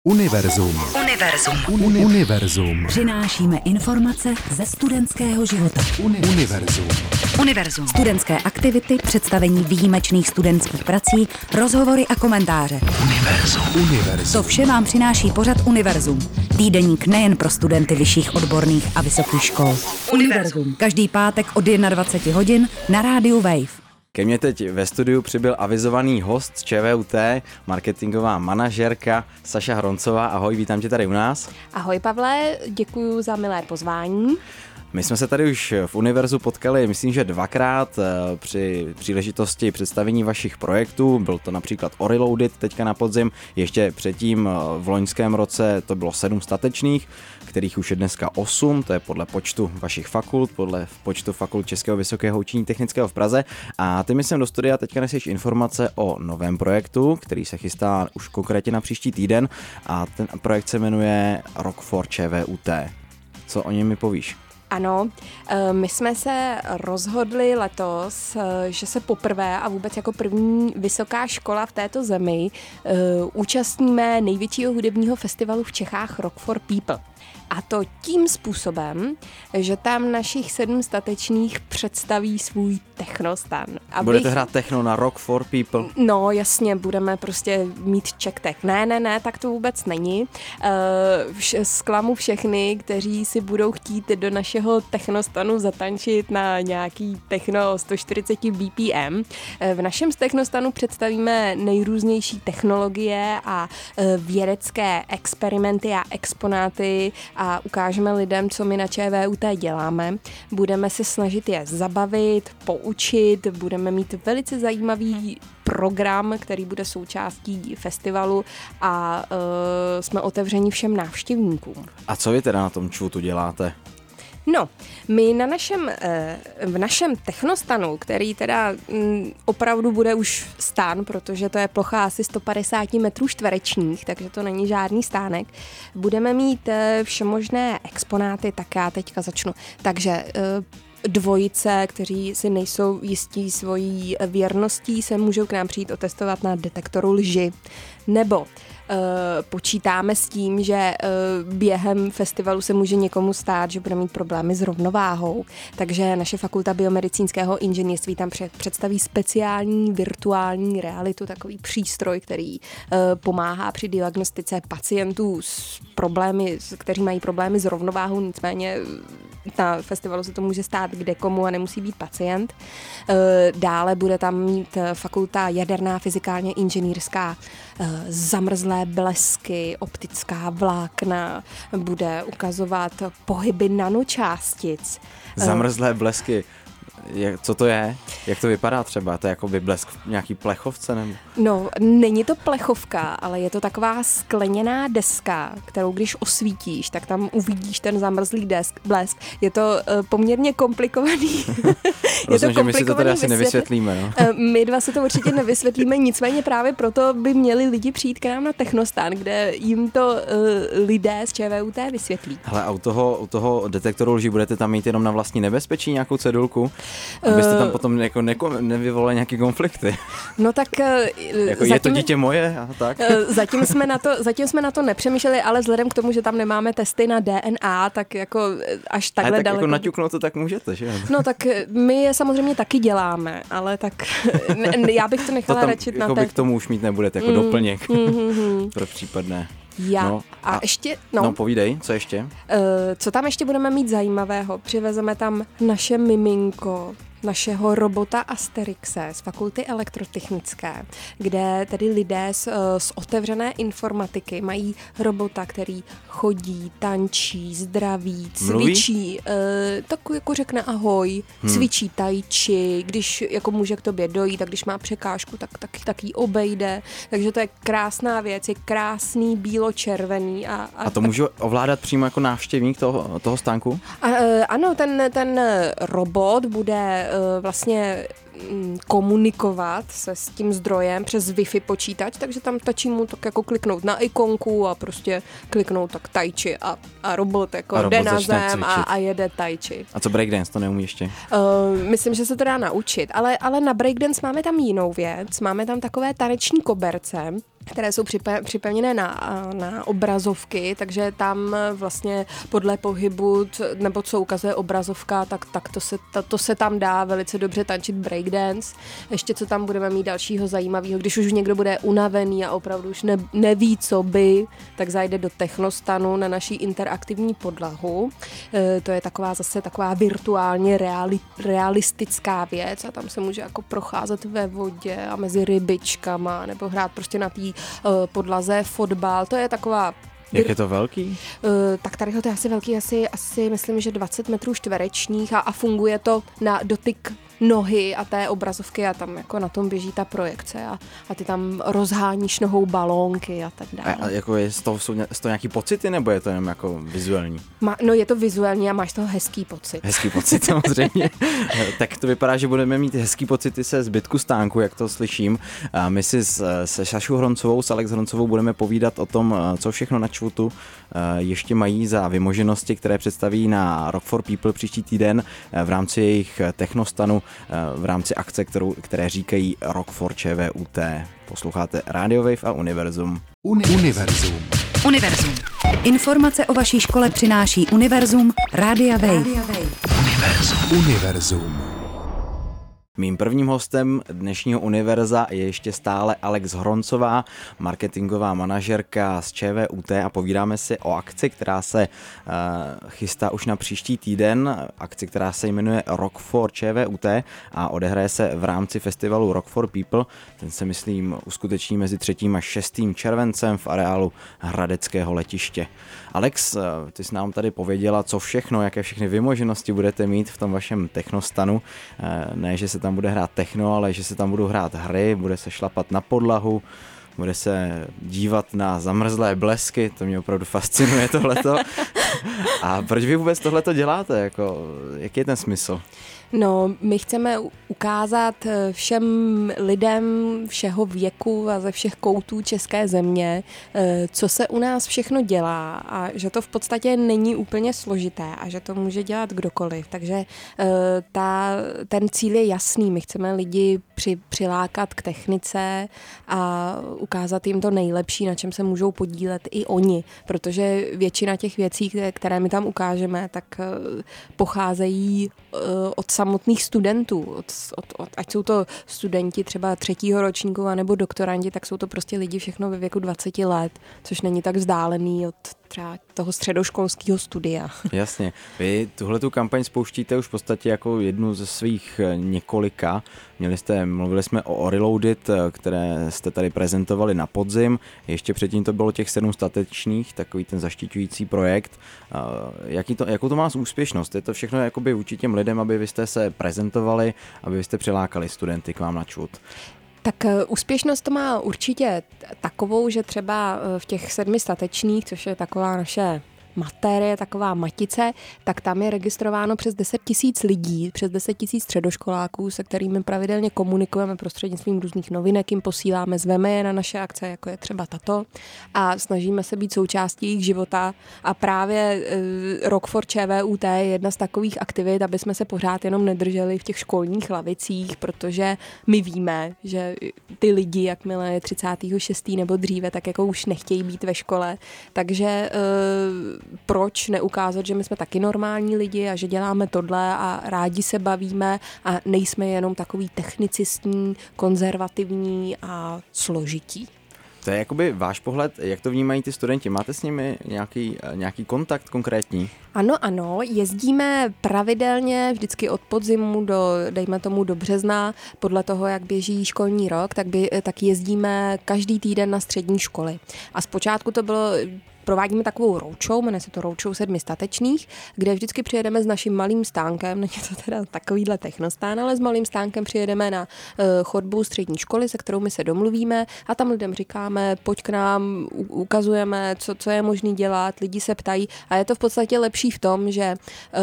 Univerzum. Přinášíme informace ze studentského života. Univerzum. Studentské aktivity, představení výjimečných studentských prací, rozhovory a komentáře. Univerzum. To vše vám přináší pořad Univerzum. Týdeník nejen pro studenty vyšších odborných a vysokých škol. Univerzum. Každý pátek od 21 hodin na rádiu Wave. Ke mně teď ve studiu přibyl avizovaný host z ČVUT, marketingová manažerka Saša Hroncová. Ahoj, vítám tě tady u nás. Ahoj Pavle, děkuji za milé pozvání. My jsme se tady už v Univerzu potkali, myslím, že dvakrát při příležitosti představení vašich projektů. Byl to například Reloaded teďka na podzim, ještě předtím v loňském roce to bylo 7 statečných, kterých už je dneska 8, to je podle počtu vašich fakult, podle počtu fakult Českého vysokého učení technického v Praze. A ty mi sem do studia teďka neseš informace o novém projektu, který se chystá už konkrétně na příští týden a ten projekt se jmenuje Rock for ČVUT. Co o něm mi povíš? Ano, my jsme se rozhodli letos, že se poprvé a vůbec jako první vysoká škola v této zemi účastníme největšího hudebního festivalu v Čechách Rock for People. A to tím způsobem, že tam našich 7 statečných představí svůj technostan. Budete hrát techno na Rock for People? No jasně, budeme prostě mít čektek. Ne, tak to vůbec není. Zklamu všechny, kteří si budou chtít do našeho technostanu zatančit na nějaký techno 140 BPM. V našem technostanu představíme nejrůznější technologie a vědecké experimenty a exponáty a ukážeme lidem, co my na ČVUT děláme. Budeme se snažit je zabavit, poučit, budeme mít velice zajímavý program, který bude součástí festivalu a jsme otevřeni všem návštěvníkům. A co vy teda na tom ČVUTu děláte? No, my v našem technostanu, který teda opravdu bude už stán, protože to je plocha asi 150 metrů čtverečních, takže to není žádný stánek, budeme mít všemožné exponáty, tak já teďka začnu. Takže dvojice, kteří si nejsou jistí svojí věrností, se můžou k nám přijít otestovat na detektoru lži. Nebo počítáme s tím, že během festivalu se může někomu stát, že bude mít problémy s rovnováhou. Takže naše fakulta biomedicínského inženýrství tam představí speciální virtuální realitu, takový přístroj, který pomáhá při diagnostice pacientů kteří mají problémy s rovnováhou, nicméně na festivalu se to může stát kdekomu a nemusí být pacient. Dále bude tam mít fakulta jaderná fyzikálně inženýrská, zamrzlé blesky, optická vlákna, bude ukazovat pohyby nanočástic. Zamrzlé blesky. Co to je? Jak to vypadá třeba? To je jako blesk v nějaký plechovce? Nebo? No, není to plechovka, ale je to taková skleněná deska, kterou když osvítíš, tak tam uvidíš ten zamrzlý blesk. Je to poměrně komplikovaný. Rozumím, že my si to tady asi nevysvětlíme. No? My dva si to určitě nevysvětlíme, nicméně právě proto by měli lidi přijít k nám na Technostan, kde jim to lidé z ČVUT vysvětlí. Hele, a u toho detektoru lži budete tam mít jenom na vlastní nebezpečí nějakou cedulku? Abyste tam potom jako nevyvolali nějaké konflikty. No tak jako je to dítě moje a tak? Zatím jsme na to nepřemýšleli, ale vzhledem k tomu, že tam nemáme testy na DNA, tak jako až takhle tak daleko. Jako naťuknout to tak můžete, že? No tak my je samozřejmě taky děláme, ale tak já bych to nechala radši na té. K tomu už mít nebudete, jako doplněk pro případné. A ještě... No, povídej, co ještě? Co tam ještě budeme mít zajímavého? Přivezeme tam naše miminko, našeho robota Asterixe z fakulty elektrotechnické, kde tedy lidé z otevřené informatiky mají robota, který chodí, tančí, zdraví, cvičí, tak jako řekne ahoj, cvičí tai chi, když jako může k tobě dojít, tak když má překážku, tak jí obejde. Takže to je krásná věc, je krásný bílo-červený. A to můžu ovládat přímo jako návštěvník toho stánku? Ano, ten robot bude vlastně komunikovat se s tím zdrojem přes Wi-Fi počítač, takže tam stačí mu tak jako kliknout na ikonku a prostě kliknout tak tai chi a robot jako jde na zem a jede tai chi. A co breakdance, to neumí ještě? Myslím, že se to dá naučit, ale na breakdance máme tam jinou věc, máme tam takové taneční koberce, které jsou připevněné na obrazovky, takže tam vlastně podle pohybu, nebo co ukazuje obrazovka, tak to se tam dá velice dobře tančit breakdance. Ještě co tam budeme mít dalšího zajímavého, když už někdo bude unavený a opravdu už neví, co by, tak zajde do Technostanu na naší interaktivní podlahu. To je taková virtuálně realistická věc a tam se může jako procházet ve vodě a mezi rybičkama nebo hrát prostě na té podlaze fotbal. To je taková... Jak je to velký? Tak tady to je asi velký, asi myslím, že 20 metrů čtverečních a funguje to na dotyk nohy a té obrazovky a tam jako na tom běží ta projekce a ty tam rozháníš nohou balónky a tak dále. A jako jsou to nějaký pocity, nebo je to jenom jako vizuální? No je to vizuální a máš toho hezký pocit. Hezký pocit samozřejmě. Tak to vypadá, že budeme mít hezký pocity se zbytku stánku, jak to slyším. A my si se Sašou Hroncovou, s Alex Hroncovou budeme povídat o tom, co všechno na ČVUTu ještě mají za vymoženosti, které představí na Rock for People příští týden v rámci jejich Technostanu, v rámci akce, které říkají Rock for ČVUT. Posloucháte Radio Wave a Univerzum. Univerzum. Informace o vaší škole přináší Univerzum Rádia Wave. Univerzum. Mým prvním hostem dnešního Univerza je ještě stále Alex Hroncová, marketingová manažerka z ČVUT a povídáme si o akci, která se chystá už na příští týden, akci, která se jmenuje Rock for ČVUT a odehraje se v rámci festivalu Rock for People. Ten se, myslím, uskuteční mezi 3. a 6. červencem v areálu Hradeckého letiště. Alex, ty jsi nám tady pověděla, co všechno, jaké všechny vymoženosti budete mít v tom vašem Technostanu. Ne, že se tam bude hrát techno, ale že se tam budou hrát hry, bude se šlapat na podlahu, bude se dívat na zamrzlé blesky, to mě opravdu fascinuje tohleto. A proč vy vůbec tohleto děláte? Jako, jaký je ten smysl? No, my chceme ukázat všem lidem všeho věku a ze všech koutů české země, co se u nás všechno dělá a že to v podstatě není úplně složité a že to může dělat kdokoliv. Takže ten cíl je jasný. My chceme lidi přilákat k technice a ukázat jim to nejlepší, na čem se můžou podílet i oni, protože většina těch věcí, které my tam ukážeme, tak pocházejí od samotných studentů, ať jsou to studenti třeba 3. ročníku anebo doktorandi, tak jsou to prostě lidi všechno ve věku 20 let, což není tak vzdálený od třeba toho středoškolského studia. Jasně. Vy tuhletu kampaň spouštíte už v podstatě jako jednu ze svých několika. Mluvili jsme o Reloaded, které jste tady prezentovali na podzim. Ještě předtím to bylo těch 7 statečných, takový ten zaštiťující projekt. Jakou to má úspěšnost? Je to všechno jakoby vůči těm lidem, aby vy jste se prezentovali, aby vy jste přilákali studenty k vám na ČVUT? Tak úspěšnost to má určitě takovou, že třeba v těch 7 statečných, což je taková naše materie, taková matice, tak tam je registrováno přes 10 000 lidí, přes 10 000 středoškoláků, se kterými pravidelně komunikujeme prostřednictvím různých novinek, jim posíláme, zveme je na naše akce, jako je třeba tato, a snažíme se být součástí jejich života a právě Rock for ČVUT je jedna z takových aktivit, aby jsme se pořád jenom nedrželi v těch školních lavicích, protože my víme, že ty lidi, jakmile je 36. nebo dříve, tak jako už nechtějí být ve škole, takže proč neukázat, že my jsme taky normální lidi a že děláme tohle a rádi se bavíme a nejsme jenom takový technicistní, konzervativní a složití. To je jakoby váš pohled, jak to vnímají ty studenti? Máte s nimi nějaký kontakt konkrétní? Ano, jezdíme pravidelně vždycky od podzimu dejme tomu do března, podle toho, jak běží školní rok, tak jezdíme každý týden na střední školy. A zpočátku to bylo provádíme takovou roadshow, jmenuje se to roadshow 7 statečných, kde vždycky přijedeme s naším malým stánkem, není to teda takovýhle technostán, ale s malým stánkem přijedeme na chodbu střední školy, se kterou my se domluvíme a tam lidem říkáme, pojď k nám, ukazujeme, co je možný dělat, lidi se ptají a je to v podstatě lepší v tom, že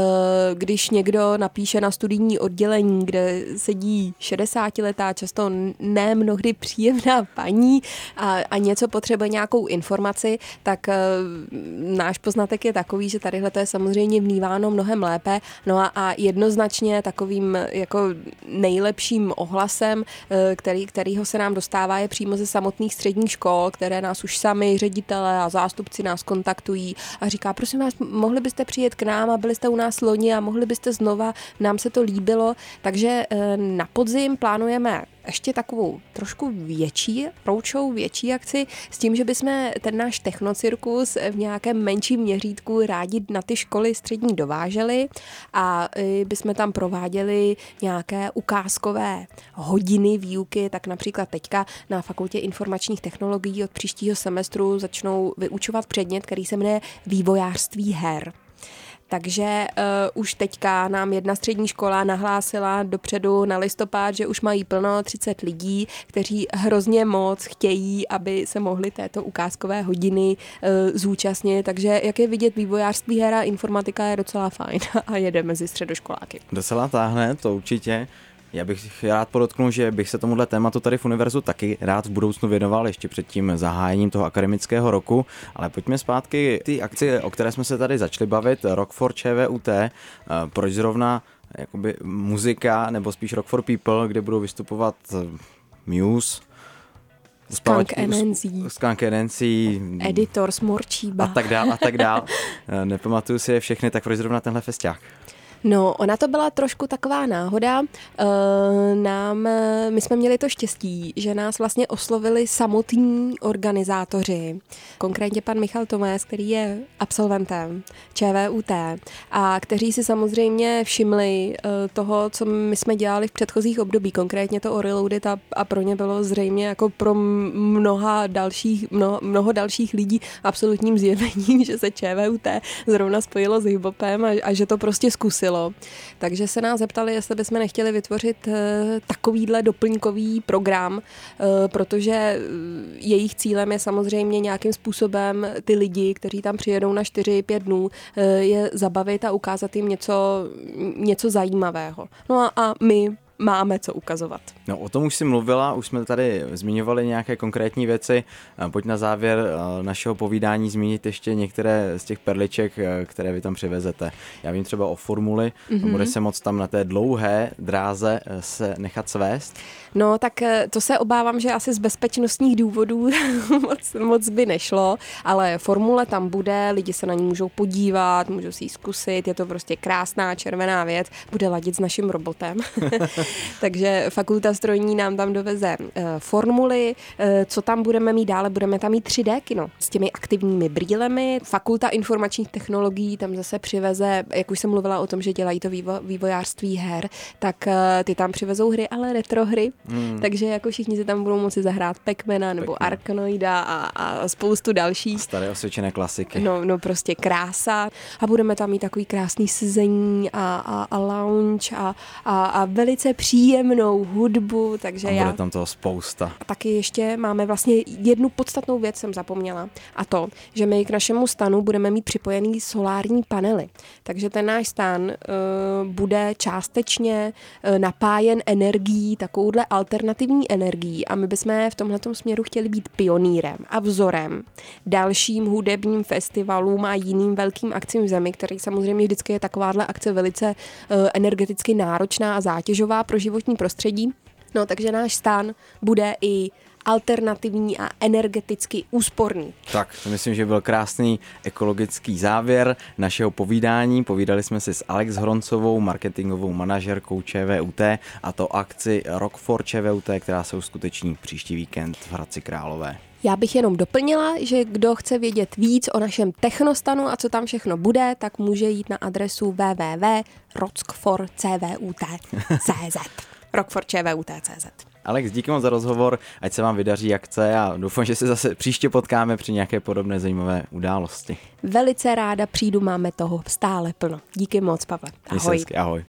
když někdo napíše na studijní oddělení, kde sedí 60letá, často ne mnohdy příjemná paní a něco potřebuje nějakou informaci, tak náš poznatek je takový, že tadyhle to je samozřejmě vníváno mnohem lépe. No a jednoznačně takovým jako nejlepším ohlasem, kterýho se nám dostává, je přímo ze samotných středních škol, které nás už sami ředitelé a zástupci nás kontaktují a říká, prosím vás, mohli byste přijet k nám a byli jste u nás loni a mohli byste znova, nám se to líbilo. Takže na podzim plánujeme ještě takovou trošku větší akci s tím, že bychom ten náš technocirkus v nějakém menším měřítku rádi na ty školy střední dováželi a bychom tam prováděli nějaké ukázkové hodiny výuky, tak například teďka na Fakultě informačních technologií od příštího semestru začnou vyučovat předmět, který se jmenuje vývojářství her. Takže už teďka nám jedna střední škola nahlásila dopředu na listopad, že už mají plno 30 lidí, kteří hrozně moc chtějí, aby se mohli této ukázkové hodiny zúčastnit. Takže jak je vidět, vývojářství her a informatika je docela fajn a jede mezi středoškoláky. Docela táhne, to určitě. Já bych rád podotknul, že bych se tomuhle tématu tady v univerzu taky rád v budoucnu věnoval ještě před tím zahájením toho akademického roku, ale pojďme zpátky ty akci, o které jsme se tady začali bavit, Rock for ČVUT, proč zrovna jakoby muzika, nebo spíš Rock for People, kde budou vystupovat Muse, Skunk NNC, Editors, Morčíba a tak dál. Nepamatuju si je všechny, tak proč zrovna tenhle festiák? No, ona to byla trošku taková náhoda. My jsme měli to štěstí, že nás vlastně oslovili samotní organizátoři. Konkrétně pan Michal Tomés, který je absolventem ČVUT a kteří si samozřejmě všimli toho, co my jsme dělali v předchozích období, konkrétně to Reloaded a pro ně bylo zřejmě jako pro mnoho dalších lidí absolutním zjevením, že se ČVUT zrovna spojilo s hiphopem a že to prostě zkusilo. Takže se nás zeptali, jestli bychom nechtěli vytvořit takovýhle doplňkový program, protože jejich cílem je samozřejmě nějakým způsobem ty lidi, kteří tam přijedou na 4-5 dnů, je zabavit a ukázat jim něco zajímavého. No a my máme co ukazovat. No, o tom už jsi mluvila, už jsme tady zmiňovali nějaké konkrétní věci. Pojď na závěr našeho povídání zmínit ještě některé z těch perliček, které vy tam přivezete. Já vím třeba o formuli, bude se moc tam na té dlouhé dráze se nechat svést? No, tak to se obávám, že asi z bezpečnostních důvodů moc by nešlo, ale formule tam bude, lidi se na ní můžou podívat, můžou si ji zkusit, je to prostě krásná červená věc, bude ladit s naším robotem. Takže Fakulta strojní nám tam doveze formuly, co tam budeme mít dále, budeme tam mít 3D kino s těmi aktivními brýlemi. Fakulta informačních technologií tam zase přiveze, jak už jsem mluvila o tom, že dělají to vývojářství her, tak ty tam přivezou hry, ale retro hry. Takže jako všichni si tam budou moci zahrát Pac-Mana nebo Arkanoida a spoustu dalších. Staré osvědčené klasiky. No prostě krása. A budeme tam mít takový krásný sezení a lounge a velice příjemnou hudbu. Takže a bude tam toho spousta. A taky ještě máme vlastně jednu podstatnou věc, jsem zapomněla. A to, že my k našemu stanu budeme mít připojený solární panely. Takže ten náš stan bude částečně napájen energií, takovouhle alternativní energií a my bychom v tomhletom směru chtěli být pionýrem a vzorem dalším hudebním festivalům a jiným velkým akcím v zemi, který samozřejmě vždycky je takováhle akce velice energeticky náročná a zátěžová pro životní prostředí. No, takže náš stan bude i alternativní a energeticky úsporný. Tak, to myslím, že byl krásný ekologický závěr našeho povídání. Povídali jsme si s Alex Hroncovou, marketingovou manažerkou ČVUT, a to akci Rock for ČVUT, která se uskuteční příští víkend v Hradci Králové. Já bych jenom doplnila, že kdo chce vědět víc o našem technostanu a co tam všechno bude, tak může jít na adresu www.rockforcvut.cz rockforčvut.cz. Alex, díky moc za rozhovor, ať se vám vydaří akce a doufám, že se zase příště potkáme při nějaké podobné zajímavé události. Velice ráda přijdu, máme toho stále plno. Díky moc, Pavle. Ahoj. Ahoj.